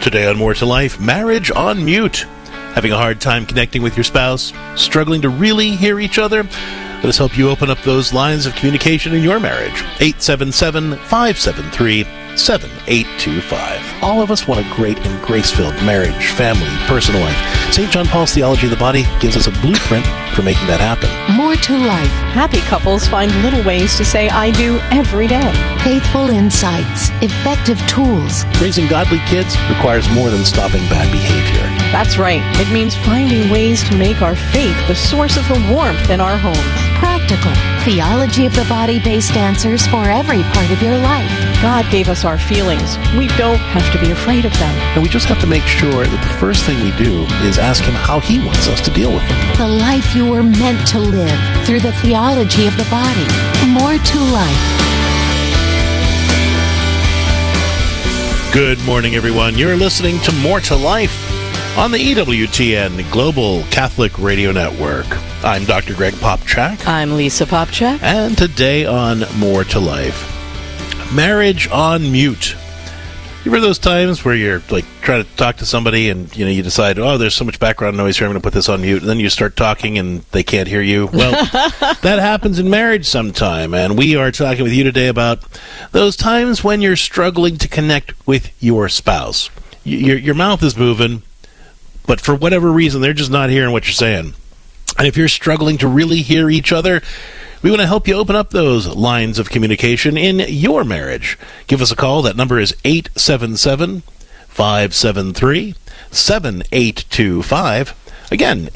Today on More to Life, marriage on mute. Having a hard time connecting with your spouse? Struggling to really hear each other? Let us help you open up those lines of communication in your marriage. 877-573-7825. All of us want a great and grace-filled marriage, family, personal life. St. John Paul's Theology of the Body gives us a blueprint for making that happen. More to life. Happy couples find little ways to say I do every day. Faithful insights. Effective tools. Raising godly kids requires more than stopping bad behavior. That's right. It means finding ways to make our faith the source of the warmth in our homes. Practical. Theology of the body-based answers for every part of your life. God gave us our feelings. We don't have to be afraid of them. And we just have to make sure that the first thing we do is ask Him how He wants us to deal with them. The life you were meant to live through the theology of the body. More to life. Good morning, everyone. You're listening to More to Life on the EWTN Global Catholic Radio Network. I'm Dr. Greg Popchak. I'm Lisa Popchak. And today on More to Life, marriage on mute. You remember those times where you're like trying to talk to somebody and you decide, oh, there's so much background noise here, I'm going to put this on mute, and then you start talking and they can't hear you? Well, that happens in marriage sometime, and we are talking with you today about those times when you're struggling to connect with your spouse. Your mouth is moving, but for whatever reason, they're just not hearing what you're saying. And if you're struggling to really hear each other, we want to help you open up those lines of communication in your marriage. Give us a call. That number is 877-573-7825. Again,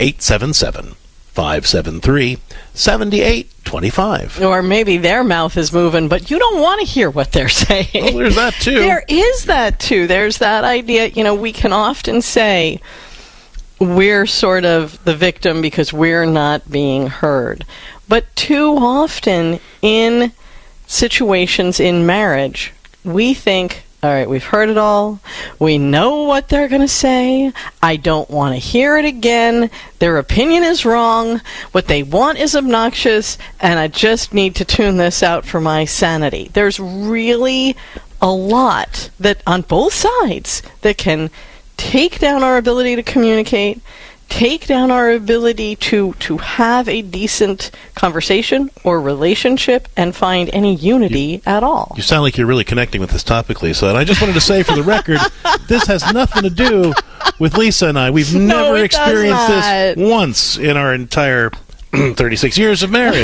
877-573-7825. Or maybe their mouth is moving, but you don't want to hear what they're saying. Well, there's that, too. There is that, too. There's that idea. We can often say we're sort of the victim because we're not being heard. But too often in situations in marriage, we think, all right, we've heard it all. We know what they're going to say. I don't want to hear it again. Their opinion is wrong. What they want is obnoxious, and I just need to tune this out for my sanity. There's really a lot that on both sides that can take down our ability to communicate, take down our ability to have a decent conversation or relationship and find any unity at all. You sound like you're really connecting with this topic, Lisa. And I just wanted to say for the record, this has nothing to do with Lisa and I. We've never experienced this once in our entire 36 years of marriage.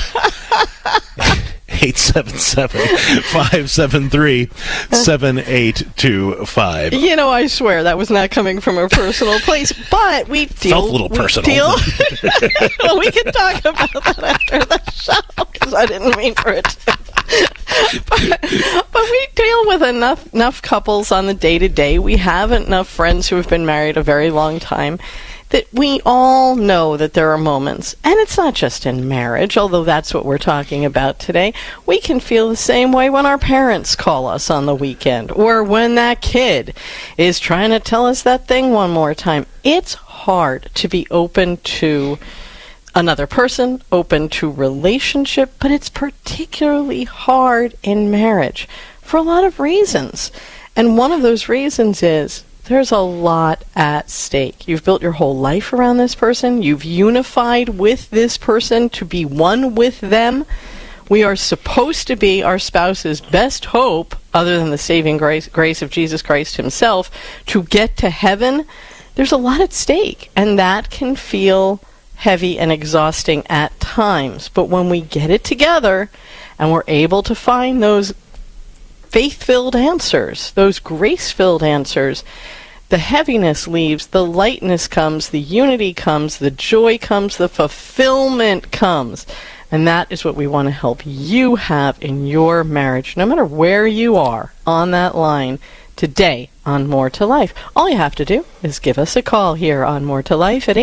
877-573-7825. I swear that was not coming from a personal place, but we deal... Felt a little personal. Well, we can talk about that after the show, because I didn't mean for it to. But we deal with enough couples on the day-to-day. We have enough friends who have been married a very long time that we all know that there are moments, and it's not just in marriage, although that's what we're talking about today. We can feel the same way when our parents call us on the weekend, or when that kid is trying to tell us that thing one more time. It's hard to be open to another person, open to relationship, but it's particularly hard in marriage for a lot of reasons. And one of those reasons is there's a lot at stake. You've built your whole life around this person. You've unified with this person to be one with them. We are supposed to be our spouse's best hope, other than the saving grace of Jesus Christ himself, to get to heaven. There's a lot at stake, and that can feel heavy and exhausting at times. But when we get it together and we're able to find those faith-filled answers, those grace-filled answers, the heaviness leaves, the lightness comes, the unity comes, the joy comes, the fulfillment comes. And that is what we want to help you have in your marriage, no matter where you are on that line today on More to Life. All you have to do is give us a call here on More to Life at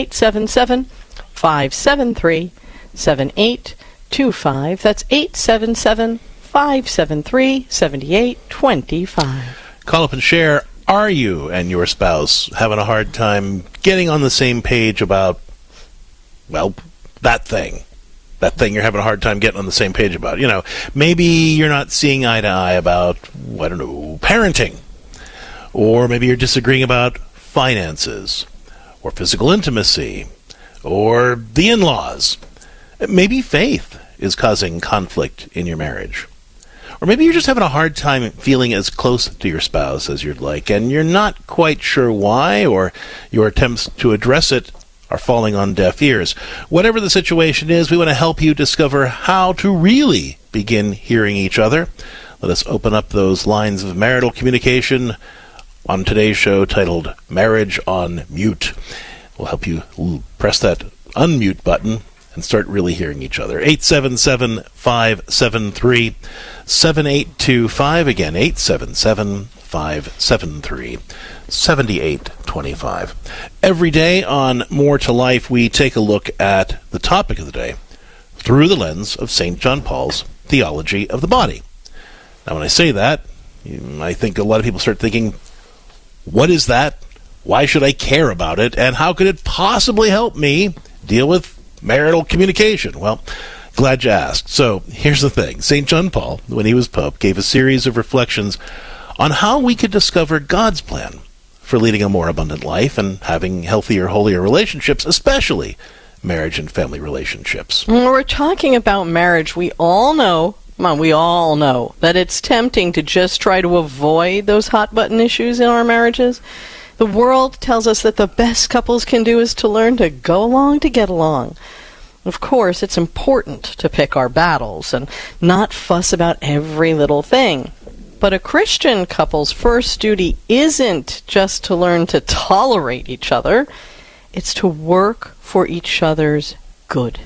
877-573-7825. That's 877-573-7825. Call up and share. Are you and your spouse having a hard time getting on the same page about, well, that thing you're having a hard time getting on the same page about? Maybe you're not seeing eye to eye about, parenting. Or maybe you're disagreeing about finances, or physical intimacy, or the in-laws. Maybe faith is causing conflict in your marriage. Or maybe you're just having a hard time feeling as close to your spouse as you'd like, and you're not quite sure why, or your attempts to address it are falling on deaf ears. Whatever the situation is, we want to help you discover how to really begin hearing each other. Let us open up those lines of marital communication on today's show titled Marriage on Mute. We'll help you press that unmute button and start really hearing each other. 877-573-7825. Again, 877-573-7825. Every day on More to Life, we take a look at the topic of the day through the lens of St. John Paul's theology of the body. Now, when I say that, I think a lot of people start thinking, what is that? Why should I care about it? And how could it possibly help me deal with marital communication? Well, glad you asked. So here's the thing. St. John Paul, when he was Pope, gave a series of reflections on how we could discover God's plan for leading a more abundant life and having healthier, holier relationships, especially marriage and family relationships. When we're talking about marriage, we all know that it's tempting to just try to avoid those hot-button issues in our marriages. The world tells us that the best couples can do is to learn to go along to get along. Of course, it's important to pick our battles and not fuss about every little thing. But a Christian couple's first duty isn't just to learn to tolerate each other. It's to work for each other's good.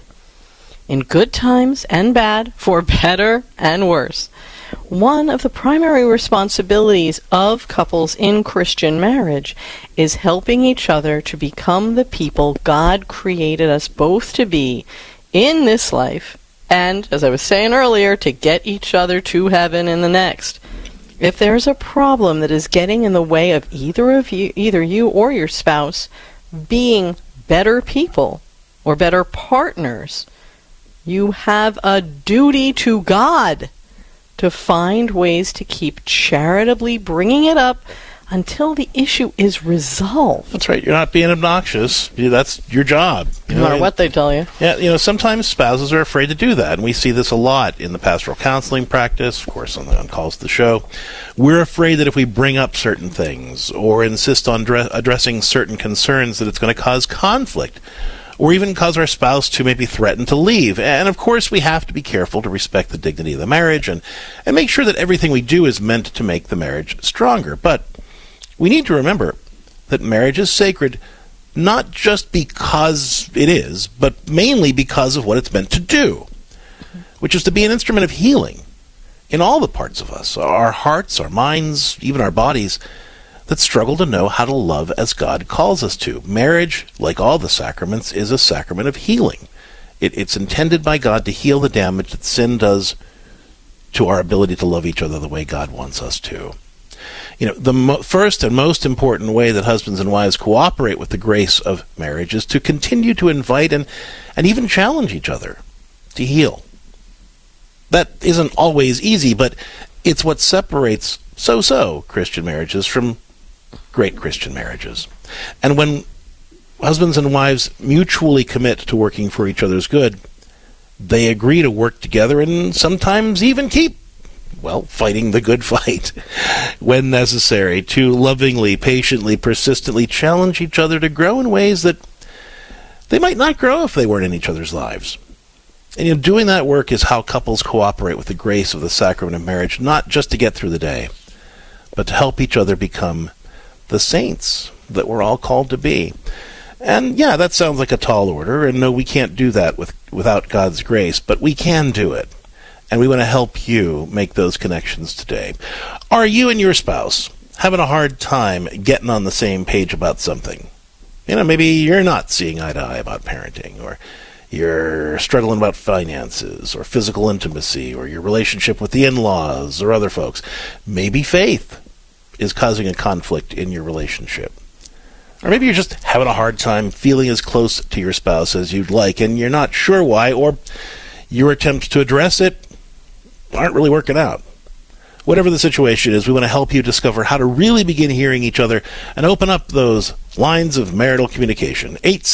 In good times and bad, for better and worse. One of the primary responsibilities of couples in Christian marriage is helping each other to become the people God created us both to be in this life, and, as I was saying earlier, to get each other to heaven in the next. If there's a problem that is getting in the way of either you or your spouse being better people or better partners, you have a duty to God to find ways to keep charitably bringing it up until the issue is resolved. That's right. You're not being obnoxious. That's your job. No matter what they tell you. Yeah, sometimes spouses are afraid to do that, and we see this a lot in the pastoral counseling practice, of course, on calls to the show. We're afraid that if we bring up certain things or insist on addressing certain concerns, that it's going to cause conflict, or even cause our spouse to maybe threaten to leave. And of course, we have to be careful to respect the dignity of the marriage and make sure that everything we do is meant to make the marriage stronger. But we need to remember that marriage is sacred, not just because it is, but mainly because of what it's meant to do, which is to be an instrument of healing in all the parts of us, our hearts, our minds, even our bodies, that struggle to know how to love as God calls us to. Marriage, like all the sacraments, is a sacrament of healing. It's intended by God to heal the damage that sin does to our ability to love each other the way God wants us to. The first and most important way that husbands and wives cooperate with the grace of marriage is to continue to invite and even challenge each other to heal. That isn't always easy, but it's what separates so-so Christian marriages from great Christian marriages. And when husbands and wives mutually commit to working for each other's good, they agree to work together and sometimes even keep, fighting the good fight when necessary, to lovingly, patiently, persistently challenge each other to grow in ways that they might not grow if they weren't in each other's lives. And doing that work is how couples cooperate with the grace of the sacrament of marriage, not just to get through the day, but to help each other become the saints that we're all called to be. And yeah, that sounds like a tall order, and no, we can't do that without God's grace, but we can do it. And we want to help you make those connections today. Are you and your spouse having a hard time getting on the same page about something? Maybe you're not seeing eye to eye about parenting, or you're struggling about finances, or physical intimacy, or your relationship with the in-laws, or other folks. Maybe faith is causing a conflict in your relationship. Or maybe you're just having a hard time feeling as close to your spouse as you'd like, and you're not sure why, or your attempts to address it aren't really working out. whatever the situation is, we want to help you discover how to really begin hearing each other and open up those lines of marital communication.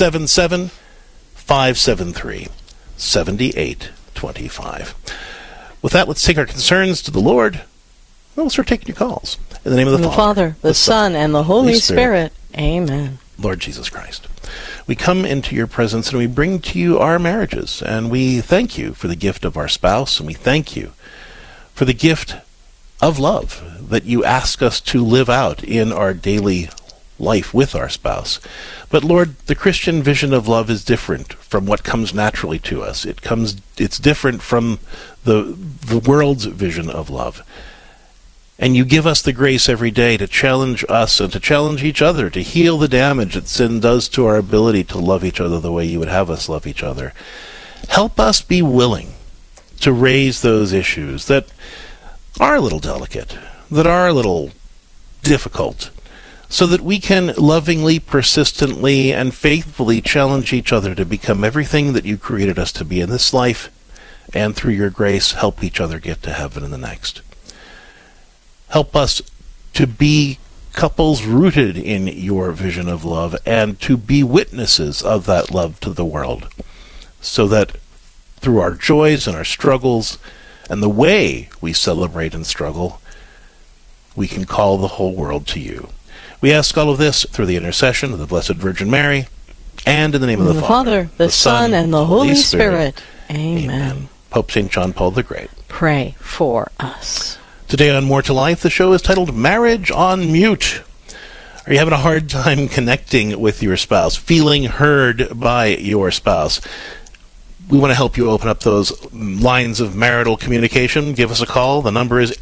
877-573-7825. With that, let's take our concerns to the Lord. We'll start taking your calls. In the name of the Father, the Son, and the Holy Spirit. Amen. Lord Jesus Christ, we come into your presence and we bring to you our marriages, and we thank you for the gift of our spouse, and we thank you for the gift of love that you ask us to live out in our daily life with our spouse. But Lord, the Christian vision of love is different from what comes naturally to us. It's different from the world's vision of love. And you give us the grace every day to challenge us and to challenge each other, to heal the damage that sin does to our ability to love each other the way you would have us love each other. Help us be willing to raise those issues that are a little delicate, that are a little difficult, so that we can lovingly, persistently, and faithfully challenge each other to become everything that you created us to be in this life, and through your grace, help each other get to heaven in the next. Help us to be couples rooted in your vision of love and to be witnesses of that love to the world, so that through our joys and our struggles and the way we celebrate and struggle, we can call the whole world to you. We ask all of this through the intercession of the Blessed Virgin Mary and in the name of the Father, the Son, and the Holy Spirit. Amen. Pope St. John Paul the Great, pray for us. Today on More to Life, the show is titled Marriage on Mute. Are you having a hard time connecting with your spouse, feeling heard by your spouse? We want to help you open up those lines of marital communication. Give us a call. The number is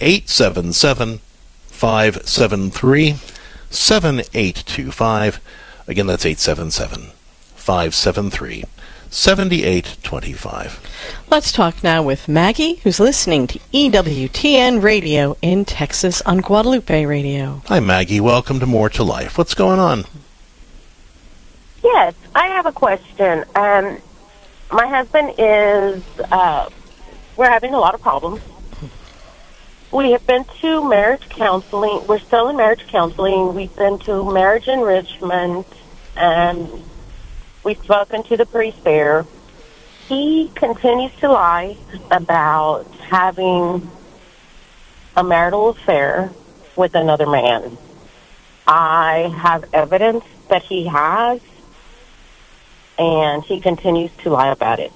877-573-7825. Again, that's 877-573-7825. Let's talk now with Maggie, who's listening to EWTN Radio in Texas on Guadalupe Radio. Hi, Maggie. Welcome to More to Life. What's going on? Yes, I have a question. My husband is, we're having a lot of problems. We have been to marriage counseling. We're still in marriage counseling. We've been to marriage enrichment, and we've spoken to the priest there. He continues to lie about having a marital affair with another man. I have evidence that he has, and he continues to lie about it.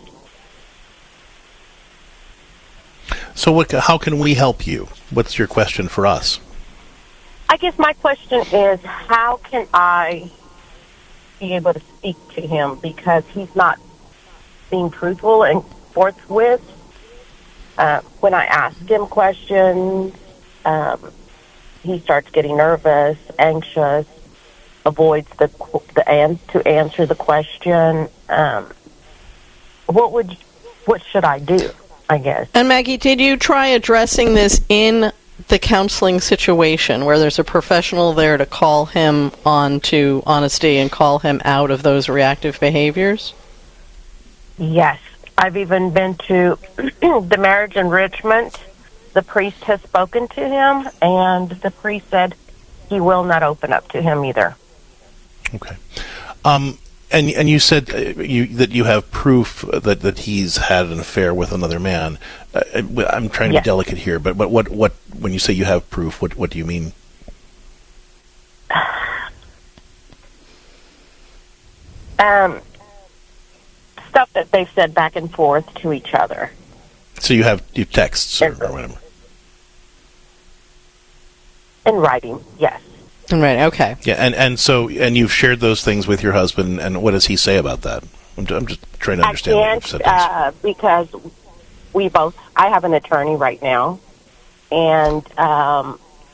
So how can we help you? What's your question for us? I guess my question is, how can I be able to speak to him? Because he's not being truthful and forthwith. When I ask him questions, he starts getting nervous, anxious, avoids to answer the question. What should I do, I guess? And Maggie, did you try addressing this in the counseling situation where there's a professional there to call him on to honesty and call him out of those reactive behaviors? Yes. I've even been to the marriage enrichment. The priest has spoken to him, and the priest said he will not open up to him either. Okay. And you said that you have proof that he's had an affair with another man. I'm trying to be delicate here, but what when you say you have proof, what do you mean? Stuff that they've said back and forth to each other. So you have texts or whatever. In writing, yes. Right. Okay. Yeah, and you've shared those things with your husband, and what does he say about that? I'm just trying to understand what you've said. Because I have an attorney right now, and I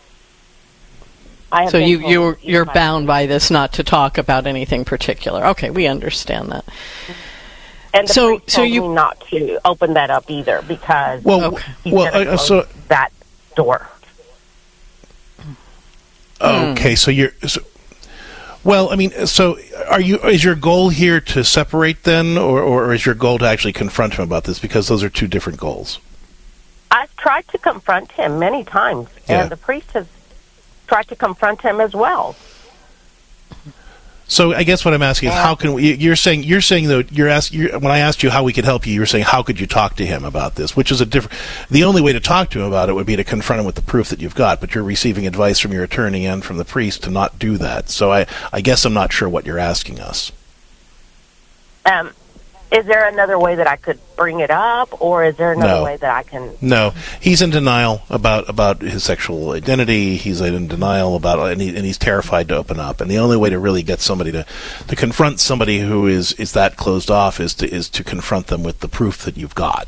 have. So you're bound by this not to talk about anything particular. Okay, we understand that. And the priest told me not to open that up either because he's going to close that door. Okay, so is your goal here to separate then, or is your goal to actually confront him about this? Because those are two different goals. I've tried to confront him many times, and the priest has tried to confront him as well. So I guess what I'm asking is, how can we? You're saying that when I asked you how we could help you, you were saying how could you talk to him about this? Which is a different. The only way to talk to him about it would be to confront him with the proof that you've got. But you're receiving advice from your attorney and from the priest to not do that. So I guess I'm not sure what you're asking us. Is there another way that I could bring it up, or is there another way that I can? No, he's in denial about his sexual identity. He's in denial about, and he's terrified to open up. And the only way to really get somebody to confront somebody who is that closed off is to confront them with the proof that you've got.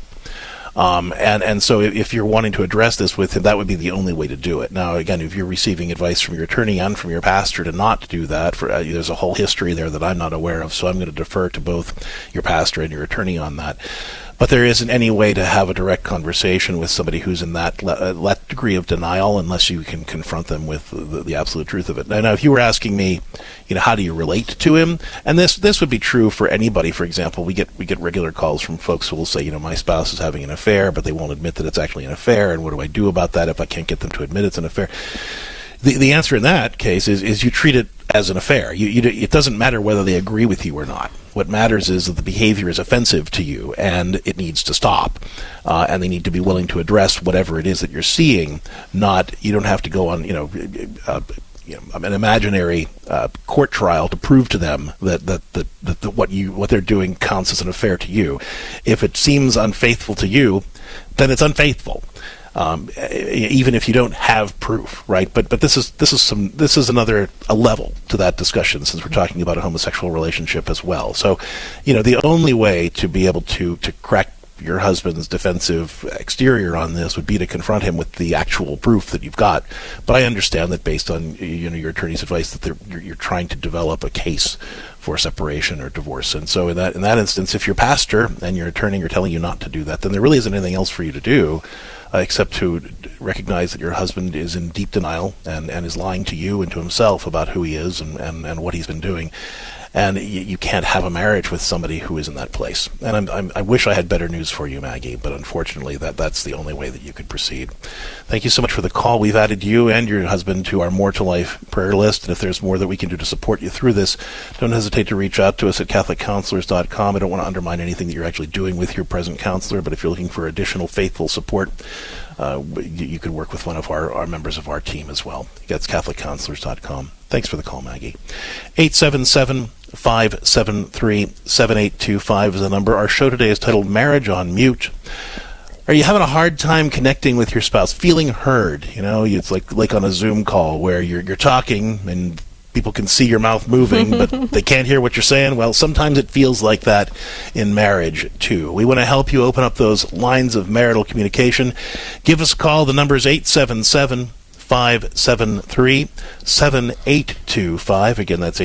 And so if you're wanting to address this with him, that would be the only way to do it. Now, again, if you're receiving advice from your attorney and from your pastor to not do that, there's a whole history there that I'm not aware of, so I'm going to defer to both your pastor and your attorney on that. But there isn't any way to have a direct conversation with somebody who's in that degree of denial unless you can confront them with the absolute truth of it. Now, if you were asking me, how do you relate to him? And this would be true for anybody. For example, we get regular calls from folks who will say, my spouse is having an affair, but they won't admit that it's actually an affair. And what do I do about that if I can't get them to admit it's an affair? The answer in that case is you treat it as an affair. It doesn't matter whether they agree with you or not. What matters is that the behavior is offensive to you and it needs to stop. And they need to be willing to address whatever it is that you're seeing. You don't have to go on, an imaginary court trial to prove to them that what they're doing counts as an affair to you. If it seems unfaithful to you, then it's unfaithful. Even if you don't have proof, right? But this is another level to that discussion, since we're talking about a homosexual relationship as well. So, the only way to be able to crack your husband's defensive exterior on this would be to confront him with the actual proof that you've got. But I understand that based on your attorney's advice that you're trying to develop a case for separation or divorce. And so in that instance, if your pastor and your attorney are telling you not to do that, then there really isn't anything else for you to do except to recognize that your husband is in deep denial and is lying to you and to himself about who he is and what he's been doing. And you can't have a marriage with somebody who is in that place. And I wish I had better news for you, Maggie, but unfortunately that's the only way that you could proceed. Thank you so much for the call. We've added you and your husband to our More to Life prayer list, and if there's more that we can do to support you through this, don't hesitate to reach out to us at CatholicCounselors.com. I don't want to undermine anything that you're actually doing with your present counselor, but if you're looking for additional faithful support, you could work with one of our members of our team as well. That's CatholicCounselors.com. Thanks for the call, Maggie. 877-573-7825 is the number. Our show today is titled Marriage on Mute. Are you having a hard time connecting with your spouse, feeling heard? It's like on a Zoom call where you're talking and people can see your mouth moving, but they can't hear what you're saying. Well, sometimes it feels like that in marriage, too. We want to help you open up those lines of marital communication. Give us a call. The number is 877-573-7825. Again, that's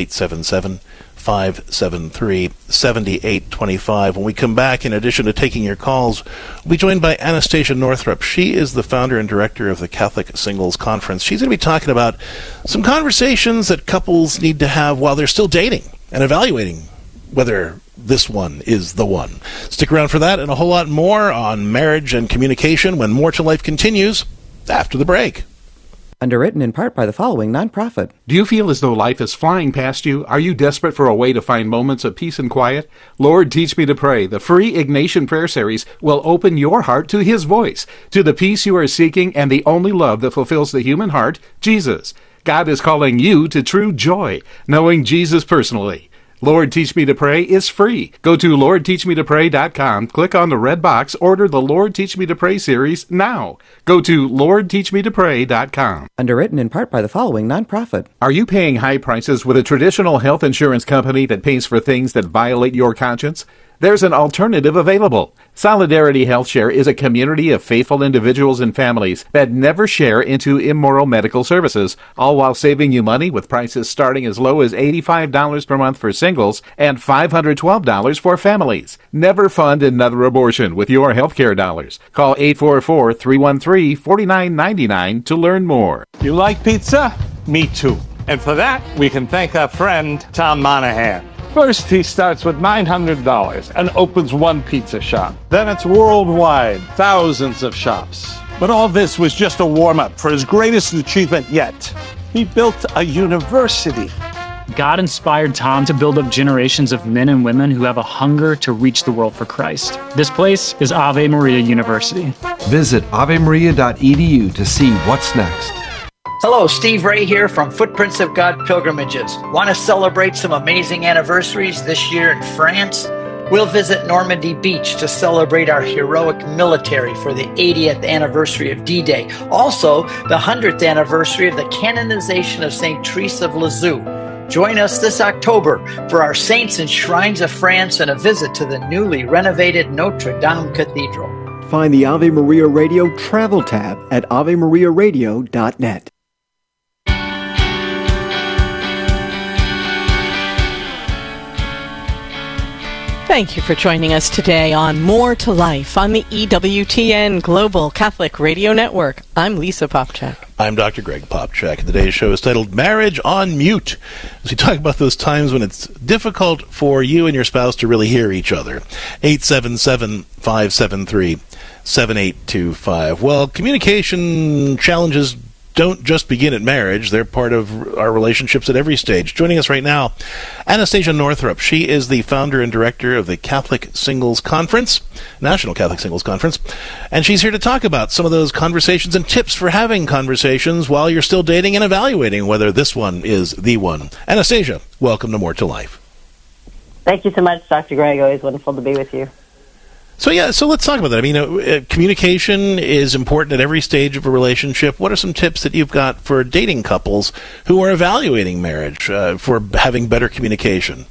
877-573-7825. When we come back, in addition to taking your calls, we'll be joined by Anastasia Northrup. She is the founder and director of the Catholic Singles Conference. She's going to be talking about some conversations that couples need to have while they're still dating and evaluating whether this one is the one. Stick around for that and a whole lot more on marriage and communication when More to Life continues after the break. Underwritten in part by the following nonprofit. Do you feel as though life is flying past you? Are you desperate for a way to find moments of peace and quiet? Lord, Teach Me to Pray, the free Ignatian prayer series, will open your heart to His voice, to the peace you are seeking and the only love that fulfills the human heart, Jesus. God is calling you to true joy, knowing Jesus personally. Lord, Teach Me to Pray is free. Go to LordTeachMeToPray.com, click on the red box, order the Lord Teach Me to Pray series now. Go to LordTeachMeToPray.com. Underwritten in part by the following nonprofit. Are you paying high prices with a traditional health insurance company that pays for things that violate your conscience? There's an alternative available. Solidarity HealthShare is a community of faithful individuals and families that never share into immoral medical services, all while saving you money with prices starting as low as $85 per month for singles and $512 for families. Never fund another abortion with your healthcare dollars. Call 844-313-4999 to learn more. You like pizza? Me too. And for that, we can thank our friend Tom Monahan. First, he starts with $900 and opens one pizza shop. Then it's worldwide, thousands of shops. But all this was just a warm-up for his greatest achievement yet. He built a university. God inspired Tom to build up generations of men and women who have a hunger to reach the world for Christ. This place is Ave Maria University. Visit avemaria.edu to see what's next. Hello, Steve Ray here from Footprints of God Pilgrimages. Want to celebrate some amazing anniversaries this year in France? We'll visit Normandy Beach to celebrate our heroic military for the 80th anniversary of D-Day. Also, the 100th anniversary of the canonization of St. Therese of Lisieux. Join us this October for our Saints and Shrines of France and a visit to the newly renovated Notre Dame Cathedral. Find the Ave Maria Radio travel tab at avemariaradio.net. Thank you for joining us today on More to Life on the EWTN Global Catholic Radio Network. I'm Lisa Popchak. I'm Dr. Greg Popchak. Today's show is titled Marriage on Mute, as we talk about those times when it's difficult for you and your spouse to really hear each other. 877-573-7825. Well, communication challenges don't just begin at marriage. They're part of our relationships at every stage. Joining us right now, Anastasia Northrup. She is the founder and director of the Catholic Singles Conference, National Catholic Singles Conference, and she's here to talk about some of those conversations and tips for having conversations while you're still dating and evaluating whether this one is the one. Anastasia, welcome to More to Life. Thank you so much, Dr. Greg. Always wonderful to be with you. So let's talk about that. I mean, communication is important at every stage of a relationship. What are some tips that you've got for dating couples who are evaluating marriage for having better communication?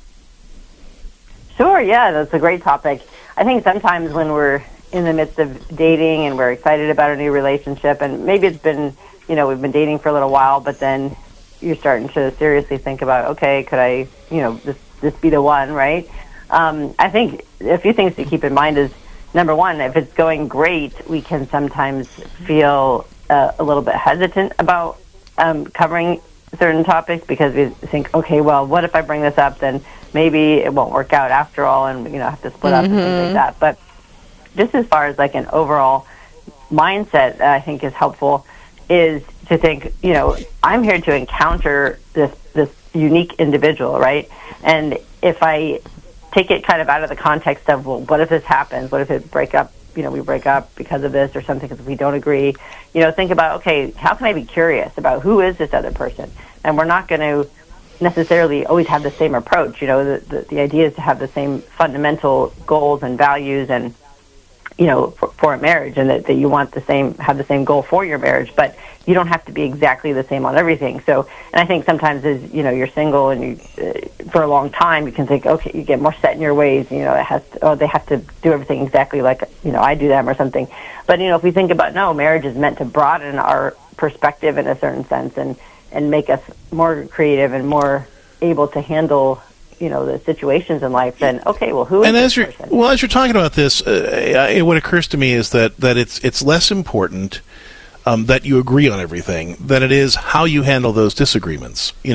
Sure, yeah, that's a great topic. I think sometimes when we're in the midst of dating and we're excited about a new relationship, and maybe it's been, we've been dating for a little while, but then you're starting to seriously think about, okay, could I, this be the one, right? I think a few things to keep in mind is, number one, if it's going great, we can sometimes feel a little bit hesitant about covering certain topics because we think, okay, well, what if I bring this up? Then maybe it won't work out after all, and have to split up and things like that. But just as far as like an overall mindset, that I think is helpful is to think, I'm here to encounter this unique individual, right? And if I take it kind of out of the context of, well, what if this happens? What if we break up because of this or something because we don't agree? Think about, okay, how can I be curious about who is this other person? And we're not going to necessarily always have the same approach. The idea is to have the same fundamental goals and values and, for a marriage, and that you want have the same goal for your marriage, but you don't have to be exactly the same on everything. So, and I think sometimes as, you're single and you, for a long time, you can think, okay, you get more set in your ways, they have to do everything exactly like, I do them or something. But, if we think about, no, marriage is meant to broaden our perspective in a certain sense and make us more creative and more able to handle the situations in life, then okay, well, who is this person? Well, as you're talking about this, what occurs to me is that it's less important that you agree on everything than it is how you handle those disagreements. We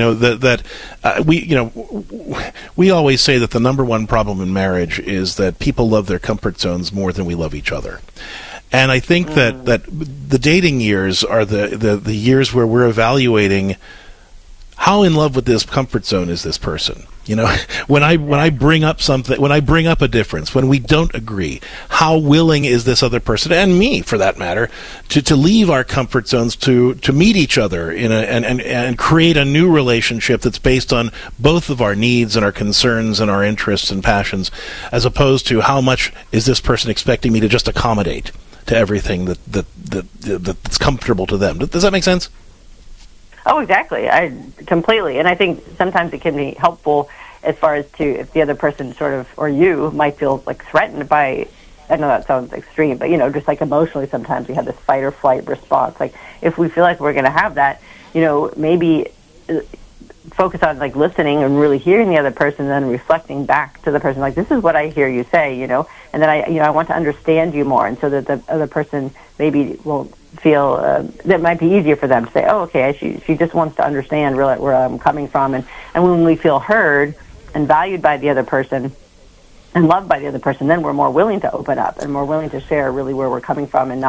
always say that the number one problem in marriage is that people love their comfort zones more than we love each other. And I think that the dating years are the years where we're evaluating how in love with this comfort zone is this person. When I bring up something, when I bring up a difference, when we don't agree, how willing is this other person, and me for that matter, to leave our comfort zones to meet each other and create a new relationship that's based on both of our needs and our concerns and our interests and passions, as opposed to how much is this person expecting me to just accommodate to everything that's comfortable to them. Does that make sense? Oh, exactly. I completely. And I think sometimes it can be helpful as far as to if the other person sort of, or you might feel like threatened by, I know that sounds extreme, but just like emotionally sometimes we have this fight or flight response. Like if we feel like we're going to have that, maybe focus on like listening and really hearing the other person, and then reflecting back to the person, like, this is what I hear you say, and then I want to understand you more. And so that the other person maybe will feel that might be easier for them to say, oh, okay, she just wants to understand really where I'm coming from. And when we feel heard and valued by the other person and loved by the other person, then we're more willing to open up and more willing to share really where we're coming from and not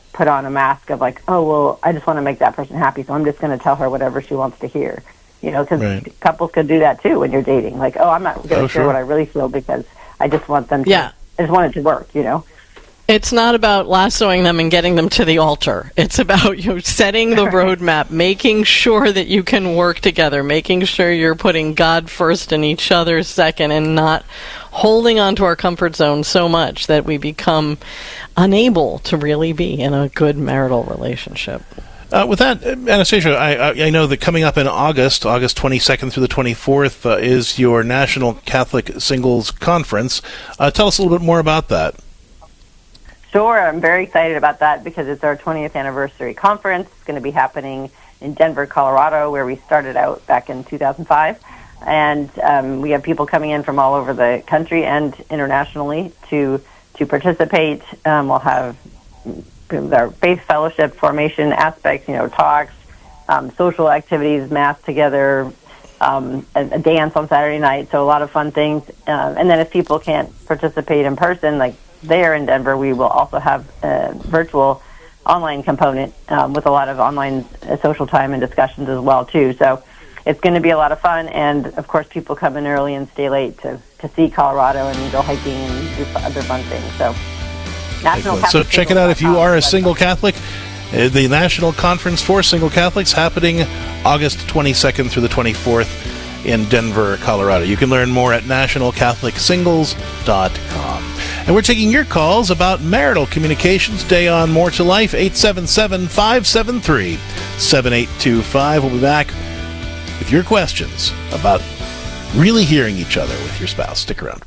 put on a mask of like, oh, well, I just want to make that person happy, so I'm just going to tell her whatever she wants to hear. You know, because couples could do that too when you're dating. Like, oh, I'm not going to share what I really feel because I just want them to, I just want it to work, you know? It's not about lassoing them and getting them to the altar. It's about setting the roadmap, making sure that you can work together, making sure you're putting God first and each other second, and not holding on to our comfort zone so much that we become unable to really be in a good marital relationship. With that, Anastasia, I know that coming up in August 22nd through the 24th, is your National Catholic Singles Conference. Tell us a little bit more about that. Sure, I'm very excited about that because it's our 20th anniversary conference. It's going to be happening in Denver, Colorado, where we started out back in 2005. And we have people coming in from all over the country and internationally to participate. We'll have our faith fellowship formation aspects, you know, talks, social activities, mass together, a dance on Saturday night. So a lot of fun things. And then if people can't participate in person, like there in Denver, we will also have a virtual online component with a lot of online social time and discussions as well, too. So it's going to be a lot of fun. And, of course, people come in early and stay late to see Colorado and go hiking and do other fun things. So, So check it out if you are a single Catholic. The National Conference for Single Catholics happening August 22nd through the 24th in Denver, Colorado. You can learn more at nationalcatholicsingles.com. And we're taking your calls about marital communications. Day on More to Life, 877-573-7825. We'll be back with your questions about really hearing each other with your spouse. Stick around.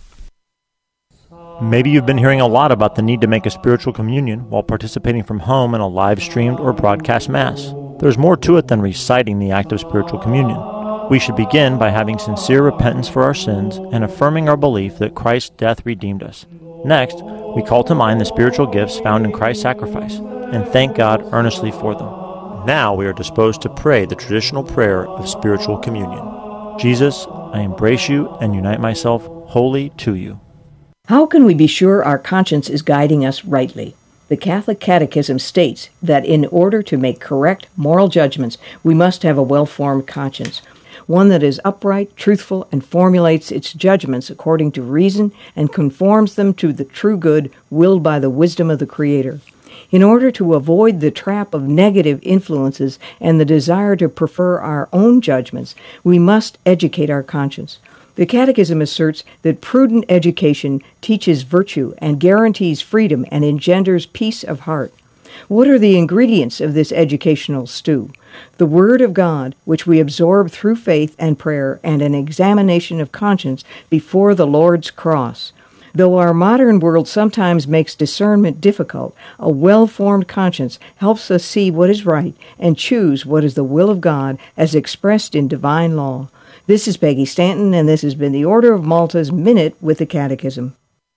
Maybe you've been hearing a lot about the need to make a spiritual communion while participating from home in a live-streamed or broadcast Mass. There's more to it than reciting the act of spiritual communion. We should begin by having sincere repentance for our sins and affirming our belief that Christ's death redeemed us. Next, we call to mind the spiritual gifts found in Christ's sacrifice and thank God earnestly for them. Now we are disposed to pray the traditional prayer of spiritual communion. Jesus, I embrace you and unite myself wholly to you. How can we be sure our conscience is guiding us rightly? The Catholic Catechism states that in order to make correct moral judgments, we must have a well-formed conscience, one that is upright, truthful, and formulates its judgments according to reason and conforms them to the true good willed by the wisdom of the Creator. In order to avoid the trap of negative influences and the desire to prefer our own judgments, we must educate our conscience. The Catechism asserts that prudent education teaches virtue and guarantees freedom and engenders peace of heart. What are the ingredients of this educational stew? The Word of God, which we absorb through faith and prayer, and an examination of conscience before the Lord's cross. Though our modern world sometimes makes discernment difficult, a well-formed conscience helps us see what is right and choose what is the will of God as expressed in divine law. This is Peggy Stanton, and this has been the Order of Malta's Minute with the Catechism.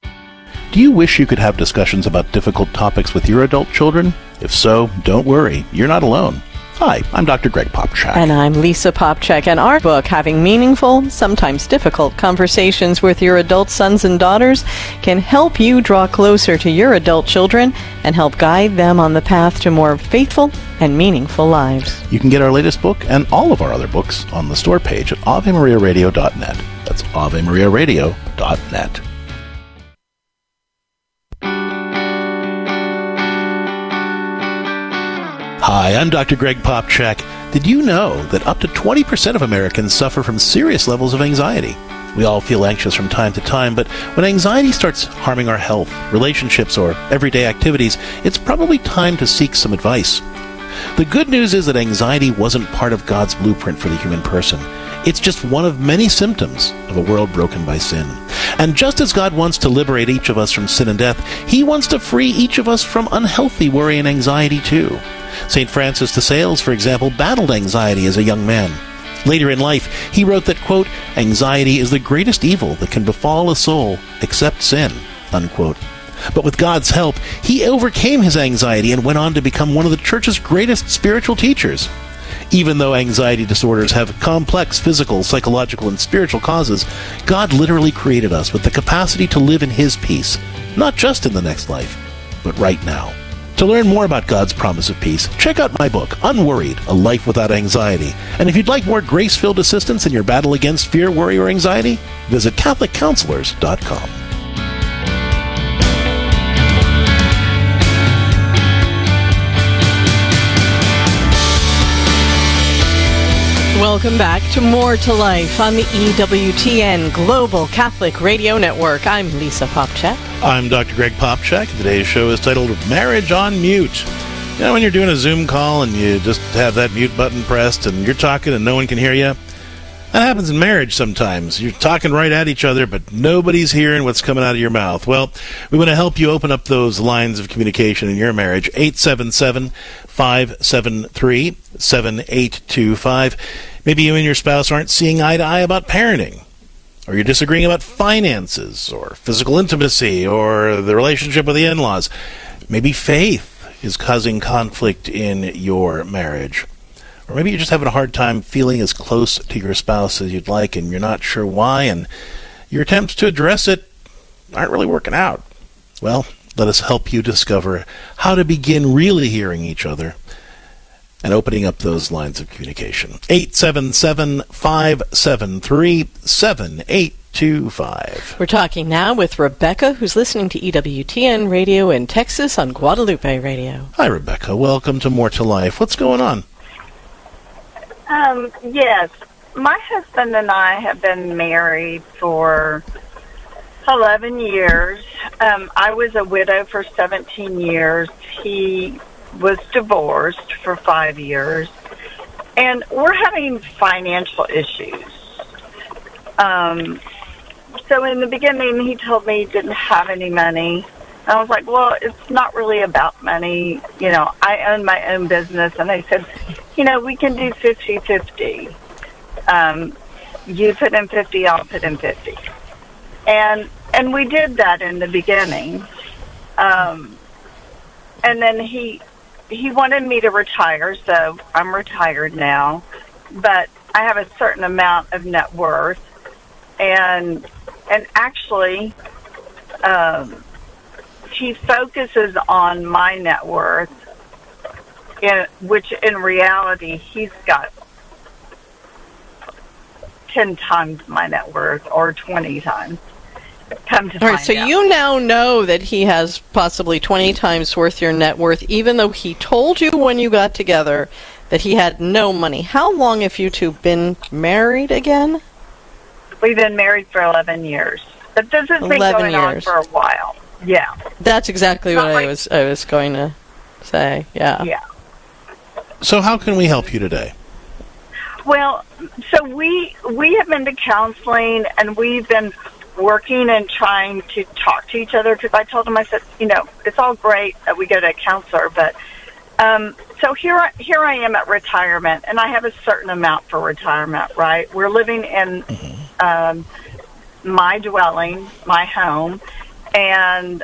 Do you wish you could have discussions about difficult topics with your adult children? If so, don't worry, you're not alone. Hi, I'm Dr. Greg Popchak. And I'm Lisa Popchak, and our book, Having Meaningful, Sometimes Difficult Conversations with Your Adult Sons and Daughters, can help you draw closer to your adult children and help guide them on the path to more faithful and meaningful lives. You can get our latest book and all of our other books on the store page at AveMariaRadio.net. That's AveMariaRadio.net. Hi, I'm Dr. Greg Popchak. Did you know that up to 20% of Americans suffer from serious levels of anxiety? We all feel anxious from time to time, but when anxiety starts harming our health, relationships, or everyday activities, it's probably time to seek some advice. The good news is that anxiety wasn't part of God's blueprint for the human person. It's just one of many symptoms of a world broken by sin. And just as God wants to liberate each of us from sin and death, He wants to free each of us from unhealthy worry and anxiety too. St. Francis de Sales, for example, battled anxiety as a young man. Later in life, he wrote that, quote, "Anxiety is the greatest evil that can befall a soul except sin," unquote. But with God's help, he overcame his anxiety and went on to become one of the Church's greatest spiritual teachers. Even though anxiety disorders have complex physical, psychological, and spiritual causes, God literally created us with the capacity to live in His peace, not just in the next life, but right now. To learn more about God's promise of peace, check out my book, Unworried, A Life Without Anxiety. And if you'd like more grace-filled assistance in your battle against fear, worry, or anxiety, visit CatholicCounselors.com. Welcome back to More to Life on the EWTN Global Catholic Radio Network. I'm Lisa Popcak. I'm Dr. Greg Popcak. Today's show is titled Marriage on Mute. You know, when you're doing a Zoom call and you just have that mute button pressed and you're talking and no one can hear you, that happens in marriage sometimes. You're talking right at each other, but nobody's hearing what's coming out of your mouth. Well, we want to help you open up those lines of communication in your marriage. 877-573-7825. Maybe you and your spouse aren't seeing eye to eye about parenting, or you're disagreeing about finances, or physical intimacy, or the relationship with the in-laws. Maybe faith is causing conflict in your marriage. Or maybe you're just having a hard time feeling as close to your spouse as you'd like, and you're not sure why, and your attempts to address it aren't really working out. Well, let us help you discover how to begin really hearing each other and opening up those lines of communication. 877-573-7825. We're talking now with Rebecca, who's listening to EWTN Radio in Texas on Guadalupe Radio. Hi, Rebecca. Welcome to More to Life. What's going on? Yes. My husband and I have been married for 11 years. I was a widow for 17 years. He was divorced for 5 years. And we're having financial issues. So in the beginning, he told me he didn't have any money. And I was like, well, it's not really about money. You know, I own my own business. And I said, you know, we can do 50-50. You put in 50, I'll put in 50. And we did that in the beginning. And then he wanted me to retire, so I'm retired now. But I have a certain amount of net worth. And actually, he focuses on my net worth, which in reality, he's got 10 times my net worth, or 20 times. Come to All right, find so out. you now know that he has possibly 20 times worth your net worth, even though he told you when you got together that he had no money. How long have you two been married again? We've been married for 11 years. But this has been 11 going on years. for a while. Yeah. That's exactly Not what like- I was going to say. Yeah. Yeah. So how can we help you today? Well, so we have been to counseling, and we've been working and trying to talk to each other, because I told him, I said, you know, it's all great that we go to a counselor, but so here I am at retirement, and I have a certain amount for retirement, right? We're living in my dwelling, my home, and